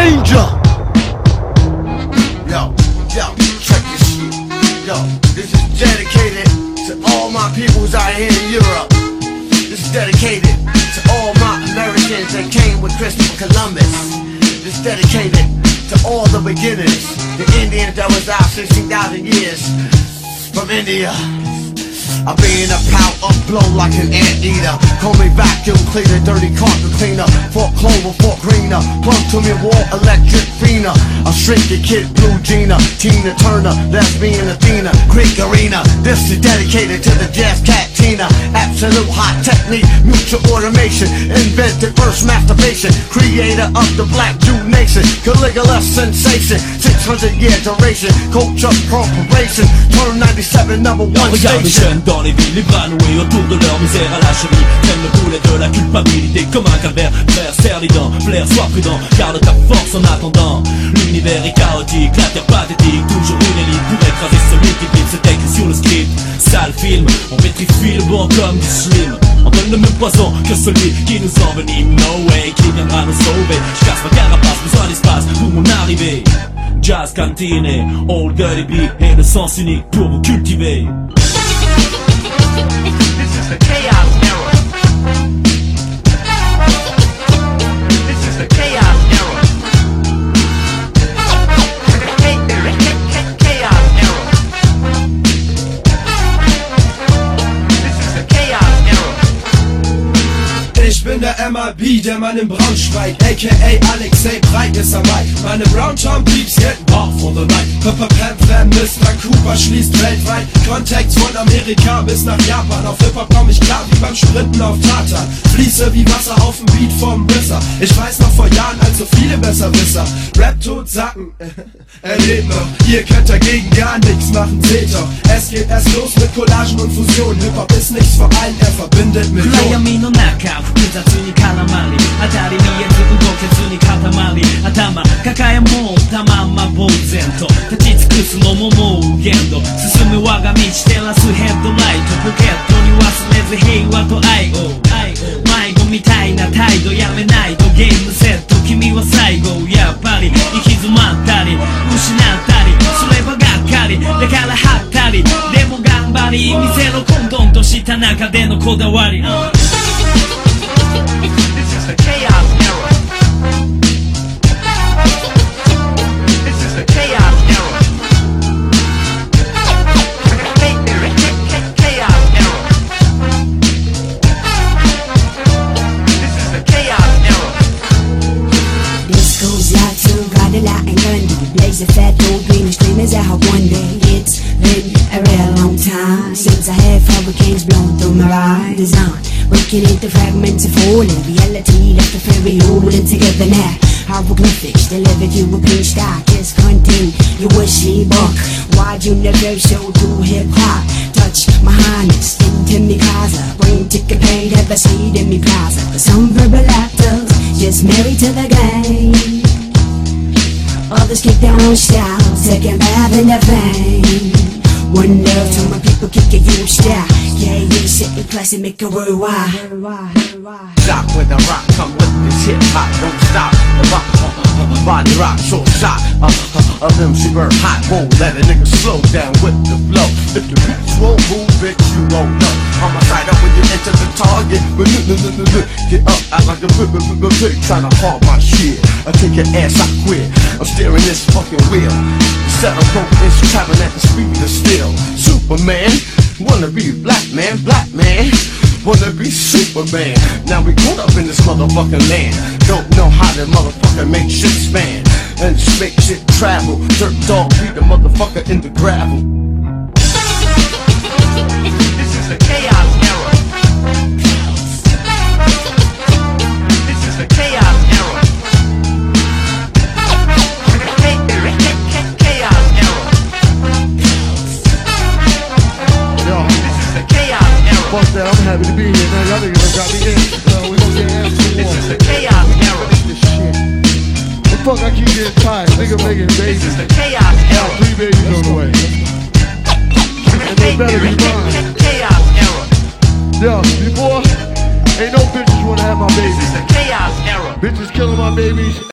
danger. Yo, check this shit. Yo, this is dedicated to all my peoples out here in Europe. This is dedicated to all my Americans that came with Christopher Columbus. This is dedicated to all the beginners, the Indians that was out 16,000 years from India. I be in a pout up, blow like an anteater. Call me vacuum cleaner, dirty carpet cleaner. Fort Clover, Fort Greener. Plug to me, wall, electric feener. A shrinky kid, blue Gina. Tina Turner, lesbian Athena. Greek arena, this is dedicated to the jazz cat Tina. Absolute hot technique, mutual automation. Invented first masturbation. Creator of the black Jew nation. Caligula sensation, 600-year duration. Culture corporation, turn 97 number one station. Dans les villes, les bras noués autour de leur misère à la cheville, prennent le boulet de la culpabilité comme un calvaire. Frère, serre les dents, flair, sois prudent, garde ta force en attendant. L'univers est chaotique, la terre pathétique, toujours une élite pour écraser celui qui vit. C'est écrit sur le script, sale film, on pétrifie le bon comme du slim. On donne le même poison que celui qui nous envenime. No way, qui viendra nous sauver. Je casse ma carapace, besoin d'espace pour mon arrivée. Jazz cantine, old dirty beat et le sens unique pour vous cultiver. This is the chaos era. This is the chaos era. Chaos era. This is the chaos era. Ich bin der MIB, der Mann in Braunschweig, a.k.a. Alexei Breit ist am Mic. Meine Browntown Peeps get off for the night. Pam, Mr. Cooper schließt weltweit Contacts von Amerika bis nach Japan. Auf Hip-Hop komm ich klar wie beim Sprinten auf Tatan. Fließe wie Wasser auf dem Beat vom Risser. Ich weiß noch vor Jahren, als so viele Besserwisser Rap tot sacken, erlebt noch. Ihr könnt dagegen gar nichts machen, seht doch. Es geht erst los mit Collagen und Fusion. Hip-Hop ist nichts vor allem, er verbindet Millionen. 複雑に絡まり当たり見えず動けずに固まり頭抱え持ったまんま呆然と立ち尽くすのももう限度進む我が道照らすヘッドライトポケットに忘れず平和と愛を迷子みたいな態度やめないとゲームセット君は最後やっぱり行き詰まったり失ったりすればがっかりだからはったりでも頑張り見せろ混沌とした中でのこだわり This is the chaos era. This is the chaos era. Chaos era. This is the chaos era. This goes out to Roddy Light and Gundy. Blaze a fat old green streamers out one day. It's been a real long time since I had hurricanes blowing through my ride. Design breaking into fragments of falling reality left the fairy holding together now. Hieroglyphics delivered you a green star. Just continuously book wide universal to hip hop. Touch my highness into me casa. Bring ticket paid, have a seat in me plaza. Some verbal actors just married to the game. Others kick their own style, second bath in their fame. One love to my people, kick a huge style. Yeah, you sit in class and make a worldwide. Stop with the rock, come with this hip hop, don't stop. The rock, body rock, short shot. Of them she burn hot, won't let a nigga slow down with the flow. If the beats won't move, bitch, you won't know. On my side up when you enter the target. Get up, act like a pig, tryna haul my shit. I take your ass, I quit. I'm steering this fucking wheel. Set a rope, it's traveling at the speed of steel. Superman, wanna be black man, wanna be Superman. Now we caught up in this motherfucking land. Don't know how the motherfucker make shit span. And just make shit travel. Dirt dog beat the motherfucker in the gravel. This is the chaos era. This is the chaos era. Chaos era. Yo, This is the chaos era. fuck that, I'm happy to be here. Now y'all niggas got me in. So we gon' get after This is war. the chaos era. This shit. The fuck I keep getting tired. Nigga making This babies. is the chaos era. 3 babies on the way. And they better be mine. Chaos era. Yo, before, ain't no bitches wanna have my This is babies. the chaos era. Bitches killing my babies.